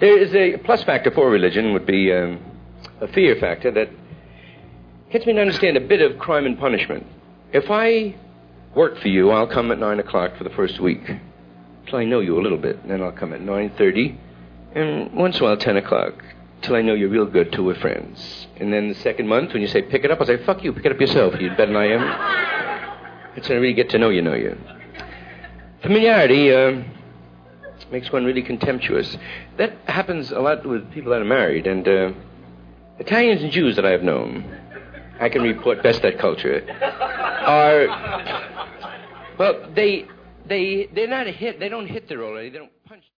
There is a plus factor for religion would be a fear factor that gets me to understand a bit of crime and punishment. If I work for you, I'll come at 9 o'clock for the first week, till I know you a little bit. And then I'll come at 9:30, and once in a while 10 o'clock, till I know you're real good till we're friends. And then the second month, when you say pick it up, I'll say, fuck you, pick it up yourself. You're better than I am. It's when I really get to know you. Familiarity makes one really contemptuous. That happens a lot with people that are married, and Italians and Jews that I have known, I can report best that culture, are, well, they're not a hit. They don't hit their old lady. They don't punch.